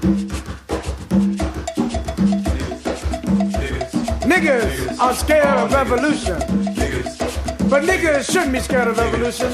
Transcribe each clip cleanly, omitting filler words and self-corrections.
Niggas are scared of revolution. But niggas shouldn't be scared of revolution.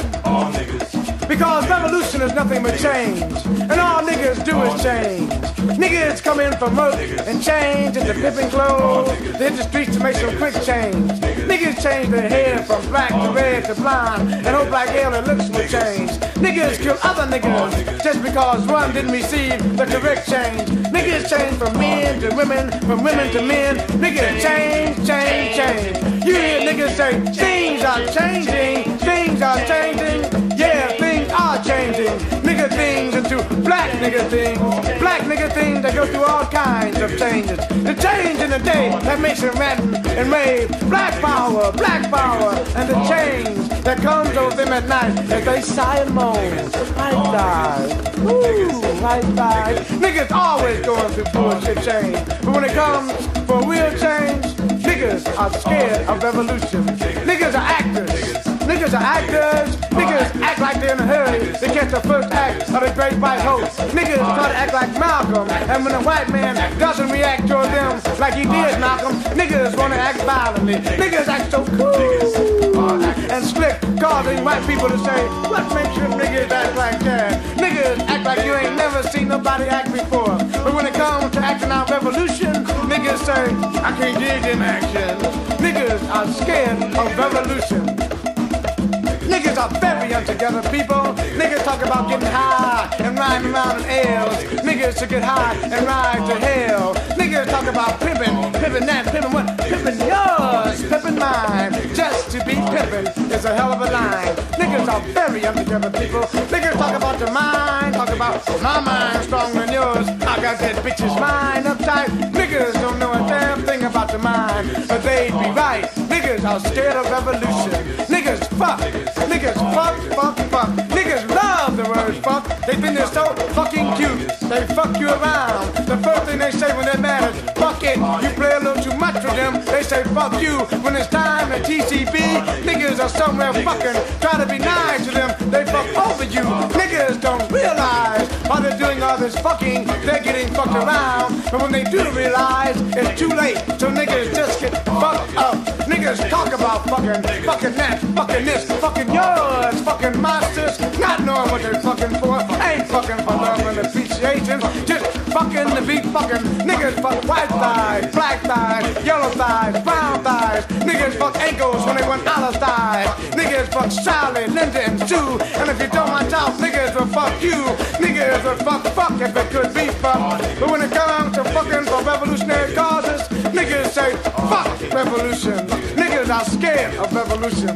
Because revolution is nothing but change. And all niggas do is change. Niggas come in from work and change into pimping clothes. They hit the streets to make some quick change. Niggas change their hair from black to red to blonde and hope like hell their looks will change. Niggas kill other niggas just because one didn't receive the correct change. Niggas change from men to women, from women to men. Niggas change, change, change. You hear niggas say, things are changing, things are changing. Yeah, things are changing. Nigga things into black nigga things. Black nigga things that go through all kinds of changes. The change in the day that makes it rant and rave. Black power, and the change that comes over them at night as they sigh and moan. I die. Ooh, I die. Niggas always going through bullshit change. But when it comes for real change, niggas are scared of revolution. Niggas are actors. Niggas are actors. Niggas act like they're in a hurry to catch the first act of the great white host. Niggas try to act like Malcolm, and when a white man doesn't react toward them like he did Malcolm, niggas want to act violently. Niggas act so cool and slick, causing white people to say, what makes you niggas act like that? Niggas act like you ain't never seen nobody act before. But when it comes to acting out revolution, niggas say, I can't dig them actions. Niggas are scared of revolution. Niggas are very untogether people. Niggas talk about getting high and riding around in L's. Niggas should get high and ride to hell. Niggas talk about pimping, pimping that, pimping what? Pimping yours, pimping mine. Just to be pimping is a hell of a line. Niggas are very untogether people. Niggas talk about the mind, talk about my mind stronger than yours. I got that bitch's mind uptight. Niggas don't know a damn thing about the mind, but they'd be right. Niggas are scared of revolution. Niggas fuck. Niggas fuck, fuck, fuck. Niggas love the word fuck. They think they're so fucking cute. They fuck you around. The first thing they say when they're mad is fuck it. You play a little too much with them. They say fuck you. When it's time to TCB, niggas are somewhere fucking. Try to be nice to them. They fuck over you. Niggas don't realize while they're doing all this fucking, they're getting fucked around. But when they do realize, it's too late. So niggas just get fucked up. Niggas talk about fucking, fucking that, fucking this, fucking yours, fucking monsters, not knowing what they're fucking for. Ain't fucking for love and appreciation, just fucking to be fucking. Niggas fuck white thighs, black thighs, yellow thighs, brown thighs. Niggas fuck ankles when they want Alice thighs. Niggas fuck Sally, Linda, and Sue. And if you don't watch out, niggas will fuck you. Niggas will fuck if it could be fuck. But when it comes to fucking for revolutionary causes, niggas say fuck revolution. Niggas are scared of revolution.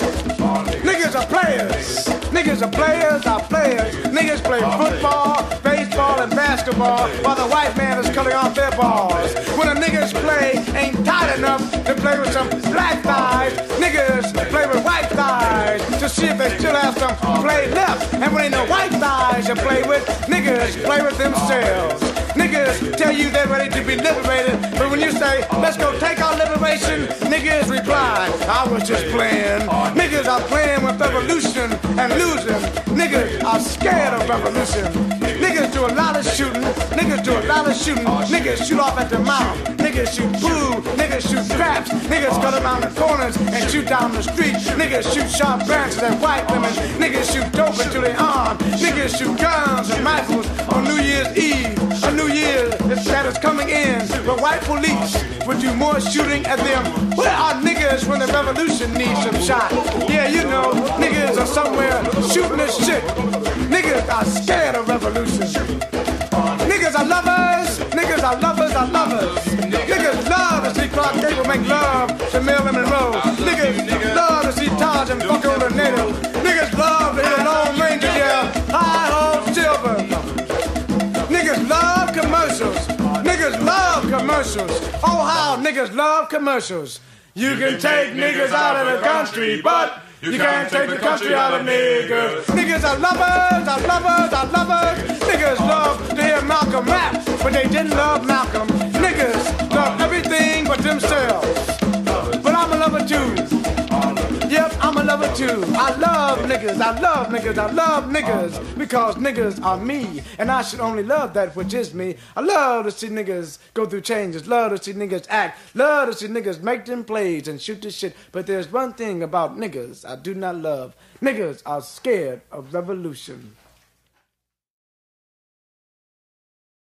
Niggas are players. Niggas are players, are players. Niggas play football, baseball, and basketball while the white man is cutting off their balls. When the niggas play ain't tight enough to play with some black thighs, niggas play with white thighs to see if they still have some play left. And when ain't no white thighs to play with, niggas play with themselves. Niggas tell you they're ready to be liberated, but when you say, let's go take our liberation, niggas reply, I was just playing. Niggas are playing with revolution and losing. Niggas are scared of revolution. Niggas do a lot of shooting. Niggas do a lot of shooting. Niggas shoot off at the mouth. Niggas shoot food. Niggas shoot craps. Niggas cut around the corners and shoot down the street. Niggas shoot sharp branches at white women. Niggas shoot dope until they arm. Niggas shoot guns and rifles on New Year's Eve. A New Year that is coming in, but white police would do more shooting at them. Where are niggas when the revolution needs some shot? Yeah, you know, niggas are somewhere shooting this shit. Niggas are scared of revolution. Niggas are lovers. Niggas are lovers are lovers. Niggas love to see Clark Gable make love to Marilyn Monroe. Niggas love to see Taj and fuck over the native. Niggas love to hear the Lone Ranger yell, hi-ho, silver. Niggas love commercials. Niggas love commercials. Oh, how niggas love commercials. You can take niggas out of the country, but you can't take the country out of niggas. Niggas are lovers, are lovers, are lovers. Niggas love to hear Malcolm rap, but they didn't love Malcolm. Niggas love everything but themselves. But I'm a lover too. Yep, I'm a lover. love it too. I love niggas, I love niggas, I love niggas, because niggas are me, and I should only love that which is me. I love to see niggas go through changes, love to see niggas act, love to see niggas make them plays and shoot this shit. But there's one thing about niggas I do not love. Niggas are scared of revolution.